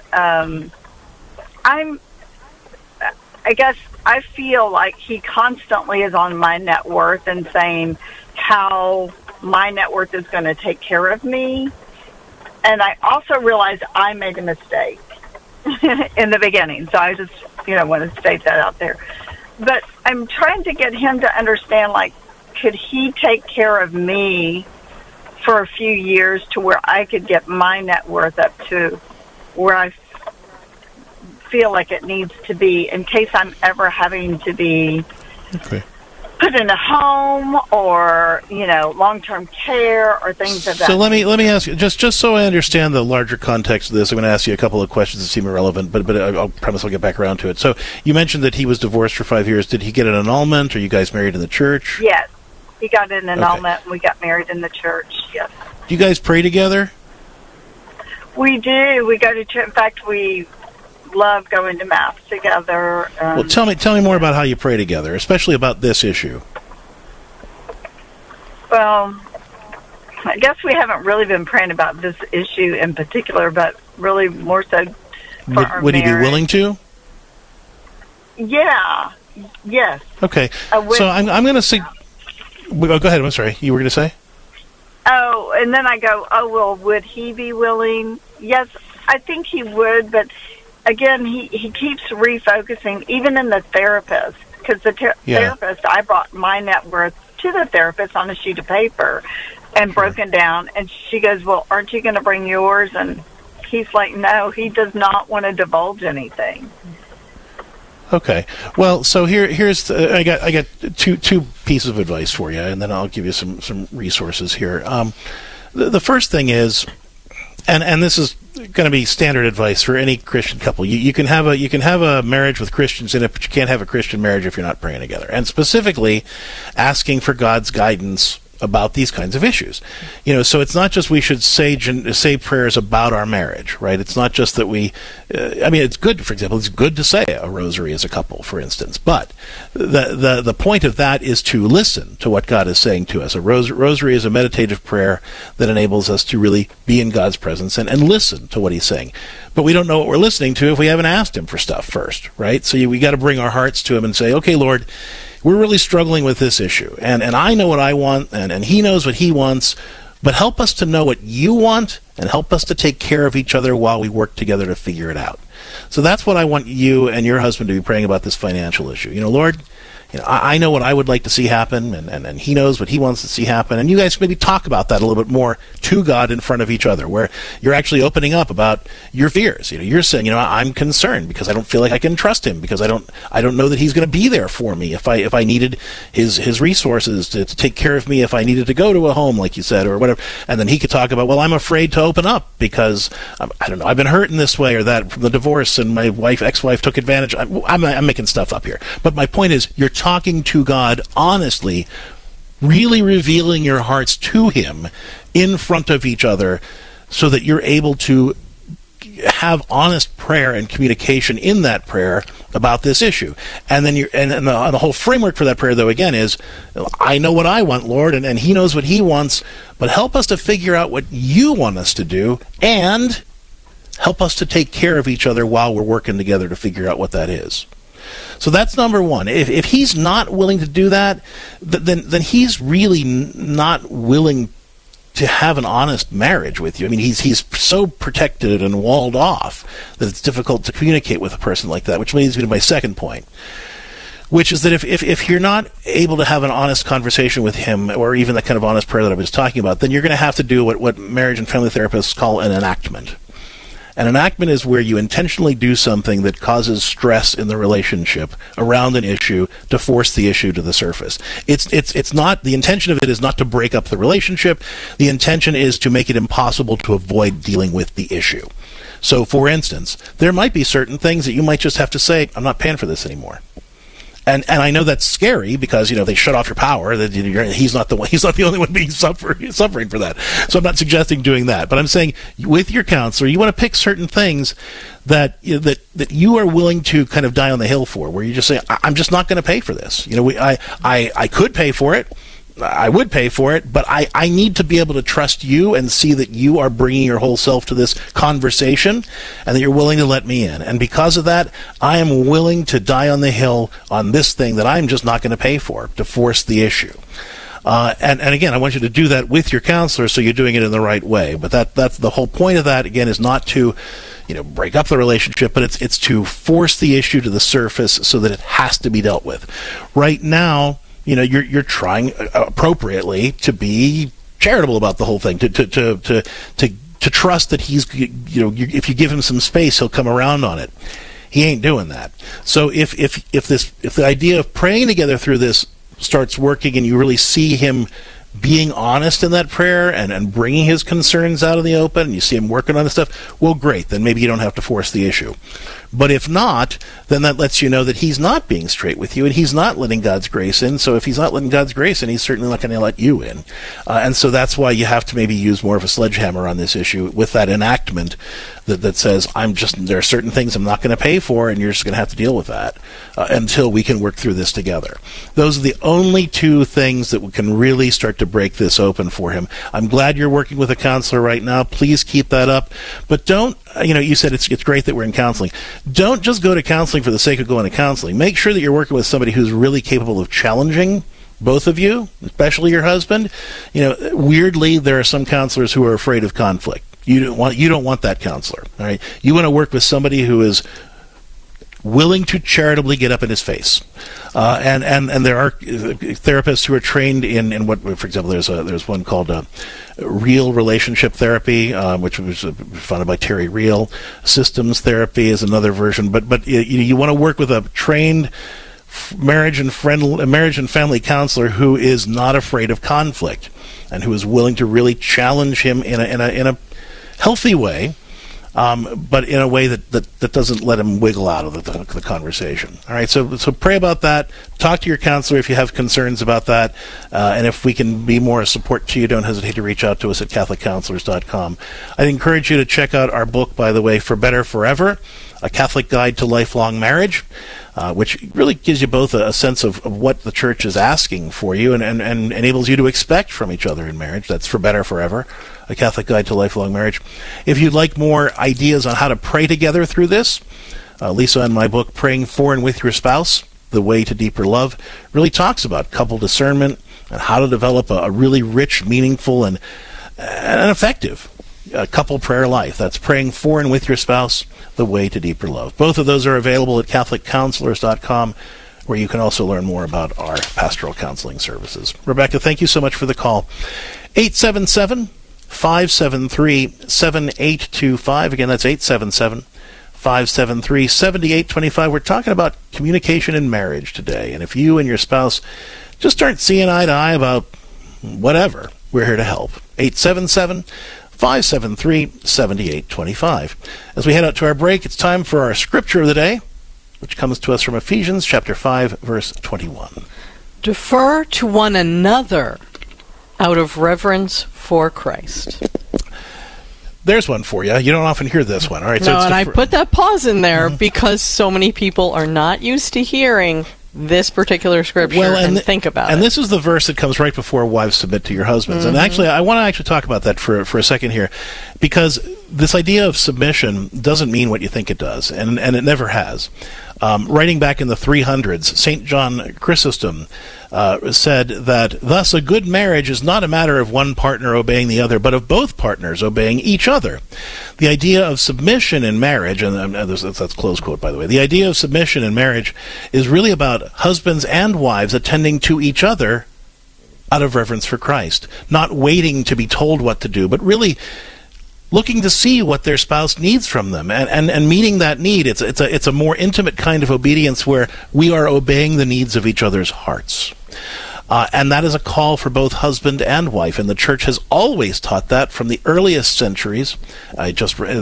I guess I feel like he constantly is on my net worth and saying how my net worth is going to take care of me. And I also realized I made a mistake in the beginning. So I just, want to state that out there. But I'm trying to get him to understand, like, could he take care of me for a few years to where I could get my net worth up to where I feel like it needs to be in case I'm ever having to be put in a home or, long-term care or things of that. So let me ask you, just so I understand the larger context of this, I'm going to ask you a couple of questions that seem irrelevant, but I promise I'll get back around to it. So you mentioned that he was divorced for 5 years. Did he get an annulment? Are you guys married in the church? Yes. He got an annulment, and we got married in the church, yes. Do you guys pray together? We do. We go to church. In fact, we love going to Mass together. Well, tell me more about how you pray together, especially about this issue. Well, I guess we haven't really been praying about this issue in particular, but really more so for our Would he be marriage. willing to? Yeah. Yes. Okay. So I'm going to say... Go ahead. I'm sorry. You were going to say? Oh, and then I go, well, would he be willing? Yes, I think he would, but again, he keeps refocusing, even in the therapist, because the therapist, I brought my net worth to the therapist on a sheet of paper and broken down, and she goes, well, aren't you going to bring yours? And he's like, no, he does not want to divulge anything. Okay. Well, so here's I got two pieces of advice for you, and then I'll give you some resources here. The first thing is, and this is going to be standard advice for any Christian couple. You can have a marriage with Christians in it, but you can't have a Christian marriage if you're not praying together. And specifically, asking for God's guidance about these kinds of issues. So it's not just we should say prayers about our marriage, right? It's not just that we, it's good, for example, it's good to say a rosary as a couple, for instance, but the point of that is to listen to what God is saying to us. A rosary is a meditative prayer that enables us to really be in God's presence and listen to what he's saying. But we don't know what we're listening to if we haven't asked him for stuff first, right? So we got to bring our hearts to him and say, okay, Lord, we're really struggling with this issue, and I know what I want, and he knows what he wants, but help us to know what you want, and help us to take care of each other while we work together to figure it out. So that's what I want you and your husband to be praying about, this financial issue. Lord, I know what I would like to see happen, and he knows what he wants to see happen, and you guys maybe talk about that a little bit more to God in front of each other, where you're actually opening up about your fears. You're saying, I'm concerned because I don't feel like I can trust him, because I don't know that he's going to be there for me if I needed his resources to take care of me, if I needed to go to a home, like you said, or whatever. And then he could talk about, well, I'm afraid to open up because I don't know, I've been hurt in this way or that from the divorce, and my ex-wife took advantage. I'm making stuff up here, but my point is, you're talking to God honestly, really revealing your hearts to him in front of each other, so that you're able to have honest prayer and communication in that prayer about this issue. And then the whole framework for that prayer, though, again, is, I know what I want, Lord, and he knows what he wants, but help us to figure out what you want us to do, and help us to take care of each other while we're working together to figure out what that is. So that's number one. If he's not willing to do that, then he's really not willing to have an honest marriage with you. He's so protected and walled off that it's difficult to communicate with a person like that, which leads me to my second point, which is that if you're not able to have an honest conversation with him, or even the kind of honest prayer that I was talking about, then you're going to have to do what marriage and family therapists call an enactment. An enactment is where you intentionally do something that causes stress in the relationship around an issue to force the issue to the surface. It's not, the intention of it is not to break up the relationship. The intention is to make it impossible to avoid dealing with the issue. So, for instance, there might be certain things that you might just have to say, I'm not paying for this anymore. And I know that's scary because, they shut off your power. That he's not the only one being suffering for that. So I'm not suggesting doing that. But I'm saying, with your counselor, you want to pick certain things that you are willing to kind of die on the hill for, where you just say, I'm just not going to pay for this. I could pay for it. I would pay for it, but I need to be able to trust you and see that you are bringing your whole self to this conversation, and that you're willing to let me in. And because of that, I am willing to die on the hill on this thing that I'm just not going to pay for, to force the issue. And again, I want you to do that with your counselor, so you're doing it in the right way. But that's the whole point of that, again, is not to break up the relationship, but it's to force the issue to the surface so that it has to be dealt with. Right now, you're trying appropriately to be charitable about the whole thing, to trust that he's, if you give him some space, he'll come around on it. He ain't doing that. So if the idea of praying together through this starts working, and you really see him being honest in that prayer and bringing his concerns out in the open, and you see him working on this stuff, well, great, then maybe you don't have to force the issue. But if not, then that lets you know that he's not being straight with you, and he's not letting God's grace in. So if he's not letting God's grace in, he's certainly not going to let you in. And so that's why you have to maybe use more of a sledgehammer on this issue with that enactment that says, there are certain things I'm not going to pay for, and you're just going to have to deal with that until we can work through this together. Those are the only two things that can really start to break this open for him. I'm glad you're working with a counselor right now. Please keep that up. But don't, you said it's great that we're in counseling. Don't just go to counseling for the sake of going to counseling. Make sure that you're working with somebody who's really capable of challenging both of you, especially your husband. Weirdly, there are some counselors who are afraid of conflict. You don't want that counselor. All right, you want to work with somebody who is willing to charitably get up in his face. And there are therapists who are trained in what, for example, there's one called Real Relationship Therapy, which was founded by Terry Real. Systems therapy is another version, but you want to work with a trained marriage and family counselor who is not afraid of conflict and who is willing to really challenge him in a healthy way. But in a way that doesn't let him wiggle out of the conversation. All right, so pray about that. Talk to your counselor if you have concerns about that. And if we can be more a support to you, don't hesitate to reach out to us at CatholicCounselors.com. I'd encourage you to check out our book, by the way, For Better Forever, A Catholic Guide to Lifelong Marriage, which really gives you both a sense of what the Church is asking for you and enables you to expect from each other in marriage. That's For Better Forever, A Catholic Guide to Lifelong Marriage. If you'd like more ideas on how to pray together through this, Lisa and my book, Praying For and With Your Spouse, The Way to Deeper Love, really talks about couple discernment and how to develop a really rich, meaningful, and effective couple prayer life. That's Praying For and With Your Spouse, The Way to Deeper Love. Both of those are available at CatholicCounselors.com, where you can also learn more about our pastoral counseling services. Rebecca, thank you so much for the call. 877-573-7825. Again, that's 877-573-7825. We're talking about communication in marriage today. And if you and your spouse just aren't seeing eye to eye about whatever, we're here to help. 877-573-7825. As we head out to our break, it's time for our scripture of the day, which comes to us from Ephesians chapter 5, verse 21. Defer to one another out of reverence for Christ. There's one for you. You don't often hear this one. All right. No, and I put that pause in there because so many people are not used to hearing this particular scripture and think about it. And this is the verse that comes right before wives submit to your husbands. And actually, I want to talk about that for a second here, because this idea of submission doesn't mean what you think it does, and it never has. Writing back in the 300s, St. John Chrysostom said that, thus a good marriage is not a matter of one partner obeying the other, but of both partners obeying each other. The idea of submission in marriage, and that's close quote, by the way, the idea of submission in marriage is really about husbands and wives attending to each other out of reverence for Christ, not waiting to be told what to do, but really looking to see what their spouse needs from them and meeting that need. It's a more intimate kind of obedience where we are obeying the needs of each other's hearts. And that is a call for both husband and wife, and the Church has always taught that from the earliest centuries. In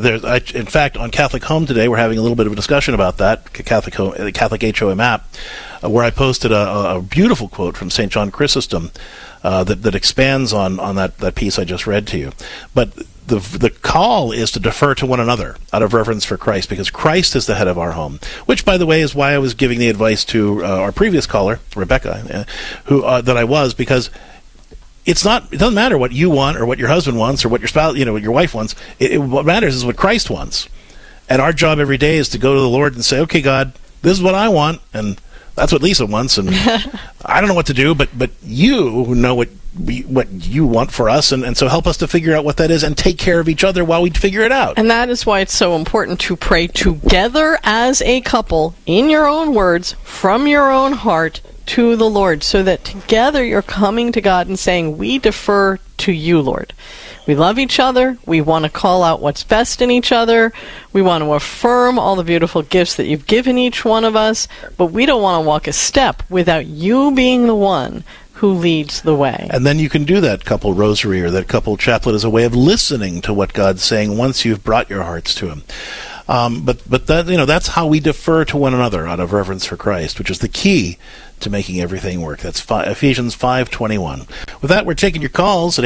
fact, on Catholic Home today, we're having a little bit of a discussion about that, Catholic HOM app, where I posted a beautiful quote from St. John Chrysostom that expands on that piece I just read to you. But the call is to defer to one another out of reverence for Christ, because Christ is the head of our home, which, by the way, is why I was giving the advice to our previous caller, Rebecca, that I was, because it doesn't matter what you want or what your husband wants or what your spouse, what your wife wants. What matters is what Christ wants. And our job every day is to go to the Lord and say, okay, God, this is what I want, and that's what Lisa wants, and I don't know what to do, but you know what you want for us, and so help us to figure out what that is and take care of each other while we figure it out. And that is why it's so important to pray together as a couple, in your own words, from your own heart, to the Lord, so that together you're coming to God and saying, we defer to you, Lord. We love each other. We want to call out what's best in each other. We want to affirm all the beautiful gifts that you've given each one of us, but we don't want to walk a step without you being the one who leads the way. And then you can do that couple rosary or that couple chaplet as a way of listening to what God's saying once you've brought your hearts to Him. But that, that's how we defer to one another out of reverence for Christ, which is the key to making everything work. That's Ephesians 5:21. With that, we're taking your calls at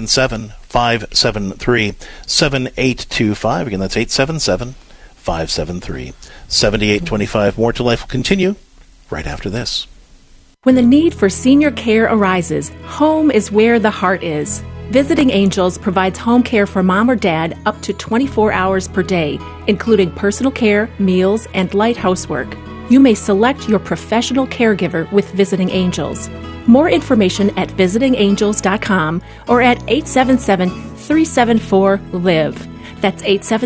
877-573-7825. Again, that's 877-573-7825. More to Life will continue right after this. When the need for senior care arises, home is where the heart is. Visiting Angels provides home care for mom or dad up to 24 hours per day, including personal care, meals, and light housework. You may select your professional caregiver with Visiting Angels. More information at visitingangels.com or at 877-374-LIVE. That's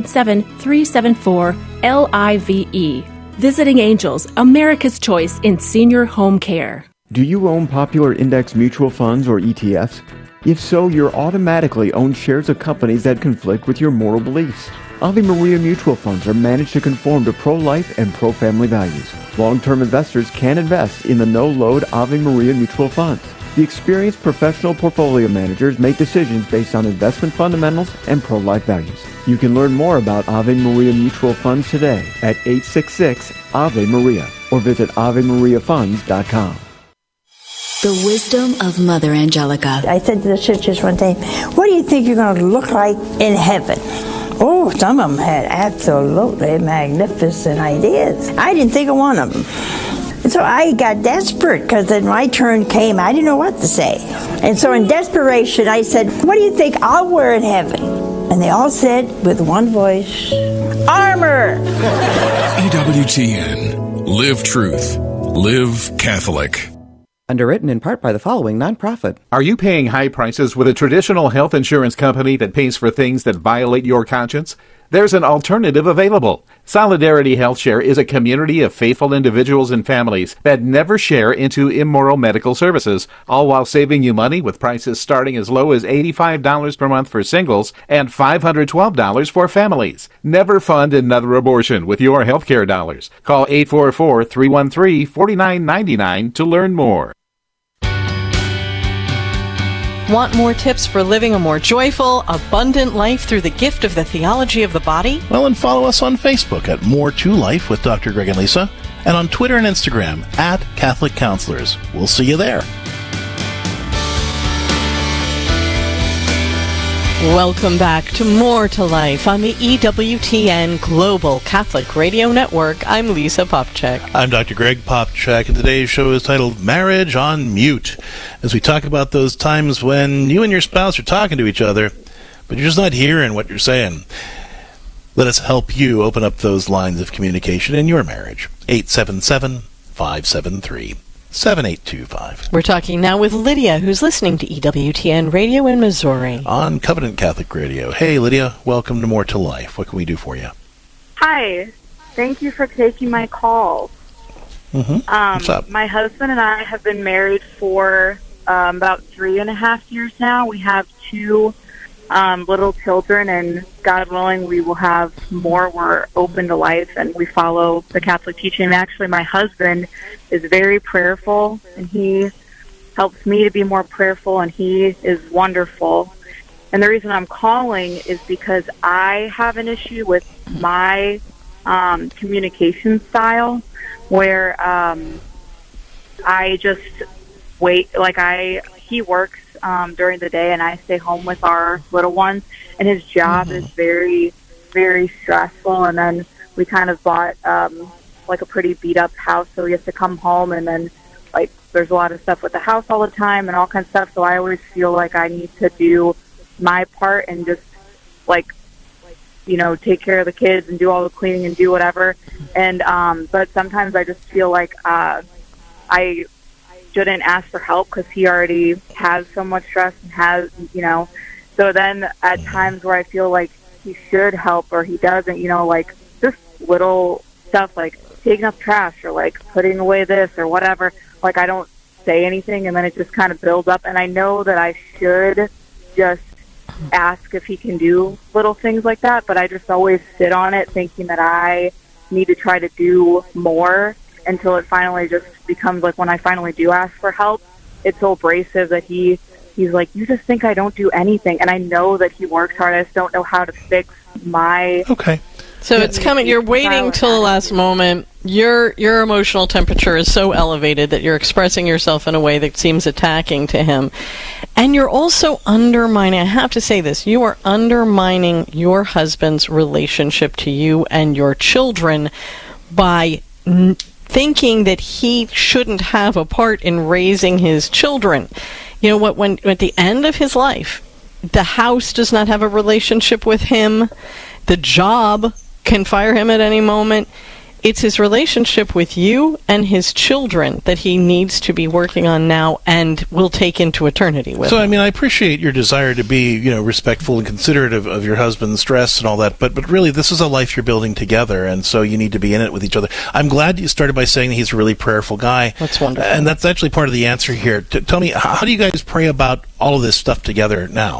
877-374-LIVE. Visiting Angels, America's choice in senior home care. Do you own popular index mutual funds or ETFs? If so, you're automatically owned shares of companies that conflict with your moral beliefs. Ave Maria mutual funds are managed to conform to pro-life and pro-family values. Long-term investors can invest in the no-load Ave Maria mutual funds. The experienced professional portfolio managers make decisions based on investment fundamentals and pro-life values. You can learn more about Ave Maria mutual funds today at 866-AVE-MARIA or visit AveMariaFunds.com. The wisdom of Mother Angelica. I said to the sisters one day, what do you think you're going to look like in heaven? Oh, some of them had absolutely magnificent ideas. I didn't think of one of them. And so I got desperate because then my turn came. I didn't know what to say. And so in desperation, I said, what do you think I'll wear in heaven? And they all said with one voice, armor! EWTN. Live truth. Live Catholic. Underwritten in part by the following nonprofit. Are you paying high prices with a traditional health insurance company that pays for things that violate your conscience? There's an alternative available. Solidarity HealthShare is a community of faithful individuals and families that never share into immoral medical services, all while saving you money with prices starting as low as $85 per month for singles and $512 for families. Never fund another abortion with your healthcare dollars. Call 844-313-4999 to learn more. Want more tips for living a more joyful, abundant life through the gift of the theology of the body? Well, and follow us on Facebook at More to Life with Dr. Greg and Lisa, and on Twitter and Instagram at Catholic Counselors. We'll see you there. Welcome back to More to Life on the EWTN Global Catholic Radio Network. I'm Lisa Popcak. I'm Dr. Greg Popcak, and today's show is titled Marriage on Mute, as we talk about those times when you and your spouse are talking to each other, but you're just not hearing what you're saying. Let us help you open up those lines of communication in your marriage. 877-573-7825. We're talking now with Lydia, who's listening to EWTN Radio in Missouri. On Covenant Catholic Radio. Hey, Lydia, welcome to More to Life. What can we do for you? Hi. Thank you for taking my call. What's up? My husband and I have been married for about 3.5 years now. We have 2 little children, and God willing, we will have more. We're open to life, and we follow the Catholic teaching. Actually, my husband is very prayerful, and he helps me to be more prayerful, and he is wonderful. And the reason I'm calling is because I have an issue with my communication style, where I just wait, he works during the day, and I stay home with our little ones, and his job is very, very stressful. And then we kind of bought a pretty beat up house, so he has to come home, and then there's a lot of stuff with the house all the time and all kinds of stuff. So I always feel like I need to do my part and just take care of the kids and do all the cleaning and do whatever. And but sometimes I just feel like I shouldn't ask for help because he already has so much stress and has, so then at times where I feel like he should help or he doesn't, just little stuff like taking up trash or putting away this or whatever, I don't say anything, and then it just kind of builds up. And I know that I should just ask if he can do little things like that, but I just always sit on it thinking that I need to try to do more until it finally just becomes when I finally do ask for help, it's so abrasive that he's like, you just think I don't do anything. And I know that he works hard. I just don't know how to fix my... Okay. So it's coming, you're waiting till the last moment. Your emotional temperature is so elevated that you're expressing yourself in a way that seems attacking to him. And you're also undermining, I have to say this, you are undermining your husband's relationship to you and your children by thinking that he shouldn't have a part in raising his children. You know what, when at the end of his life, the house does not have a relationship with him, the job can fire him at any moment. It's his relationship with you and his children that he needs to be working on now and will take into eternity with So, him. I mean, I appreciate your desire to be, respectful and considerate of your husband's stress and all that, but really, this is a life you're building together, and so you need to be in it with each other. I'm glad you started by saying he's a really prayerful guy. That's wonderful. And that's actually part of the answer here. Tell me, how do you guys pray about all of this stuff together now?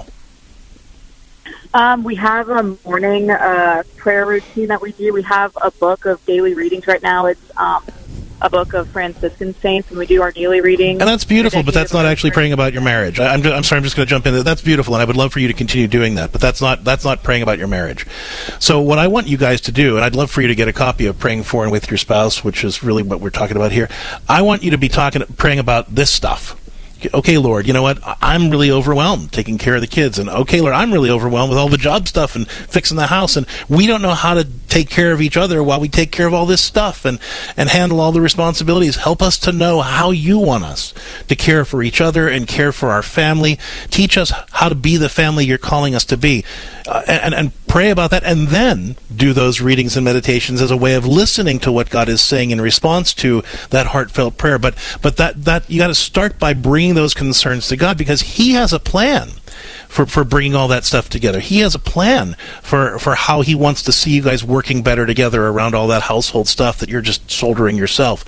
We have a morning prayer routine that we do. We have a book of daily readings right now. It's a book of Franciscan saints, and we do our daily readings. And that's beautiful, but that's not actually praying about your marriage. I'm sorry, I'm just going to jump in. That's beautiful, and I would love for you to continue doing that, but that's not praying about your marriage. So what I want you guys to do, and I'd love for you to get a copy of Praying For and With Your Spouse, which is really what we're talking about here. I want you to be praying about this stuff. Okay, Lord, you know what? I'm really overwhelmed taking care of the kids. And okay, Lord, I'm really overwhelmed with all the job stuff and fixing the house. And we don't know how to take care of each other while we take care of all this stuff and handle all the responsibilities. Help us to know how you want us to care for each other and care for our family. Teach us how to be the family you're calling us to be. And pray about that, and then do those readings and meditations as a way of listening to what God is saying in response to that heartfelt prayer. But that you got to start by bringing those concerns to God, because He has a plan for bringing all that stuff together. He has a plan for how He wants to see you guys working better together around all that household stuff that you're just shouldering yourself.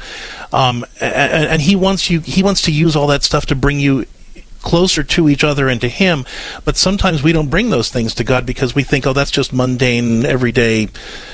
And He wants to use all that stuff to bring you closer to each other and to Him. But sometimes we don't bring those things to God because we think, oh, that's just mundane, everyday,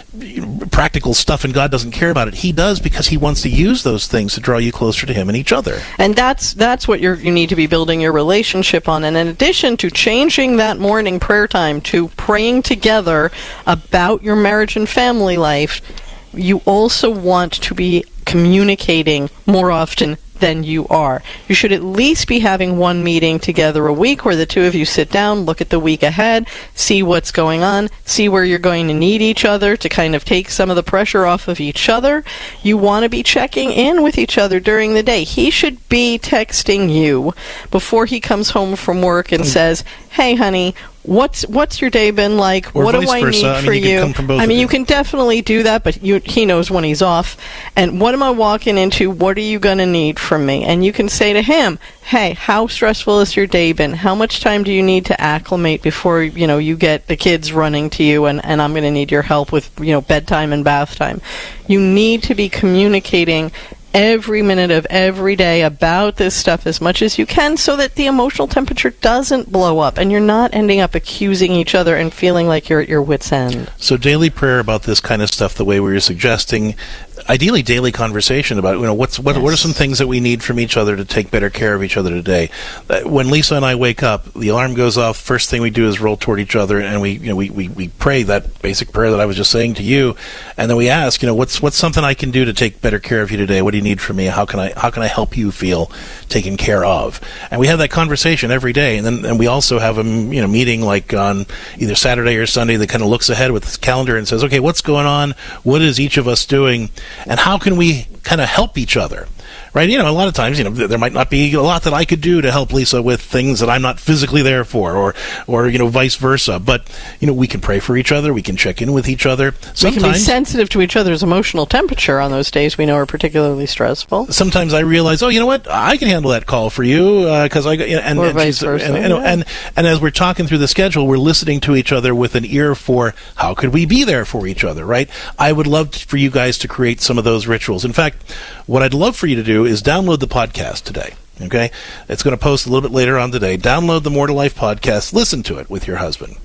practical stuff, and God doesn't care about it. He does, because He wants to use those things to draw you closer to Him and each other. And that's what you need to be building your relationship on. And in addition to changing that morning prayer time to praying together about your marriage and family life, you also want to be communicating more often than you are. You should at least be having one meeting together a week where the two of you sit down, look at the week ahead, see what's going on, see where you're going to need each other to kind of take some of the pressure off of each other. You want to be checking in with each other during the day. He should be texting you before he comes home from work and says, hey, honey, what's your day been like? Or what do vice I versa. need for you? I mean, you can definitely do that, but he knows when he's off. And what am I walking into? What are you going to need from me? And you can say to him, hey, how stressful has your day been? How much time do you need to acclimate before, you get the kids running to you and I'm going to need your help with, bedtime and bath time? You need to be communicating every minute of every day about this stuff as much as you can, so that the emotional temperature doesn't blow up and you're not ending up accusing each other and feeling like you're at your wit's end. So daily prayer about this kind of stuff, the way we were suggesting, ideally daily conversation about what are some things that we need from each other to take better care of each other today. When Lisa and I wake up, the alarm goes off. First thing we do is roll toward each other, and we pray that basic prayer that I was just saying to you, and then we ask, what's something I can do to take better care of you today? What do you need from me? How can I help you feel taken care of? And we have that conversation every day, and we also have a meeting like on either Saturday or Sunday that kind of looks ahead with this calendar and says, okay, what's going on? What is each of us doing? And how can we kind of help each other? Right? A lot of times, there might not be a lot that I could do to help Lisa with things that I'm not physically there for, or vice versa. But, we can pray for each other. We can check in with each other. We can be sensitive to each other's emotional temperature on those days we know are particularly stressful. Sometimes I realize, oh, you know what? I can handle that call for you because I and vice versa. And as we're talking through the schedule, we're listening to each other with an ear for how could we be there for each other, right? I would love for you guys to create some of those rituals. In fact, what I'd love for you to do is download the podcast today. Okay? It's going to post a little bit later on today. Download the More to Life podcast. Listen to it with your husband.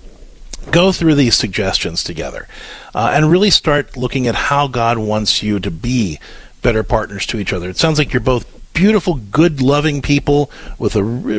Go through these suggestions together and really start looking at how God wants you to be better partners to each other. It sounds like you're both beautiful, good, loving people with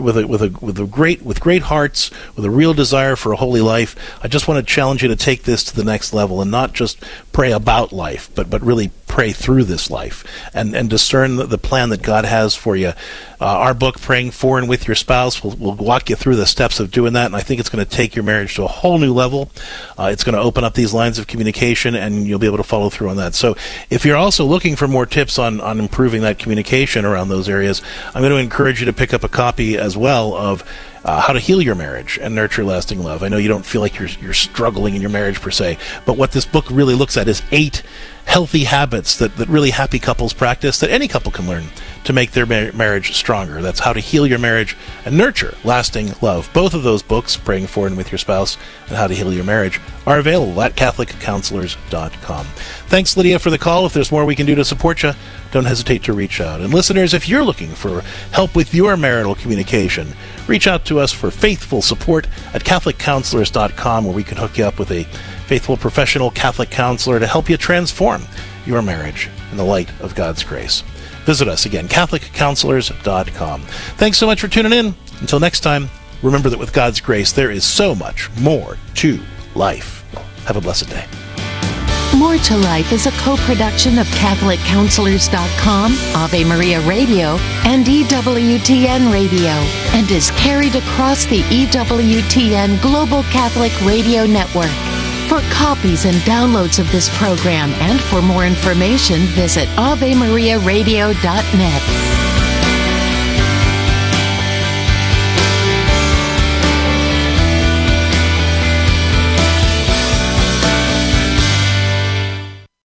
great hearts, with a real desire for a holy life. I just want to challenge you to take this to the next level and not just pray about life, but really pray through this life and discern the plan that God has for you. Our book, Praying For and With Your Spouse, will walk you through the steps of doing that, and I think it's going to take your marriage to a whole new level. It's going to open up these lines of communication, and you'll be able to follow through on that. So if you're also looking for more tips on improving that communication around those areas, I'm going to encourage you to pick up a copy as well of how to heal your marriage and nurture lasting love. I know you don't feel like you're struggling in your marriage per se, but what this book really looks at is 8 healthy habits that really happy couples practice, that any couple can learn to make their marriage stronger. That's How to Heal Your Marriage and Nurture Lasting Love. Both of those books, Praying For and With Your Spouse and How to Heal Your Marriage, are available at CatholicCounselors.com. Thanks, Lydia, for the call. If there's more we can do to support you, don't hesitate to reach out. And listeners, if you're looking for help with your marital communication, reach out to us for faithful support at CatholicCounselors.com, where we can hook you up with a faithful professional Catholic counselor to help you transform your marriage in the light of God's grace. Visit us again, CatholicCounselors.com. Thanks so much for tuning in. Until next time, remember that with God's grace, there is so much more to life. Have a blessed day. More to Life is a co-production of CatholicCounselors.com, Ave Maria Radio, and EWTN Radio, and is carried across the EWTN Global Catholic Radio Network. For copies and downloads of this program and for more information, visit AveMariaRadio.net.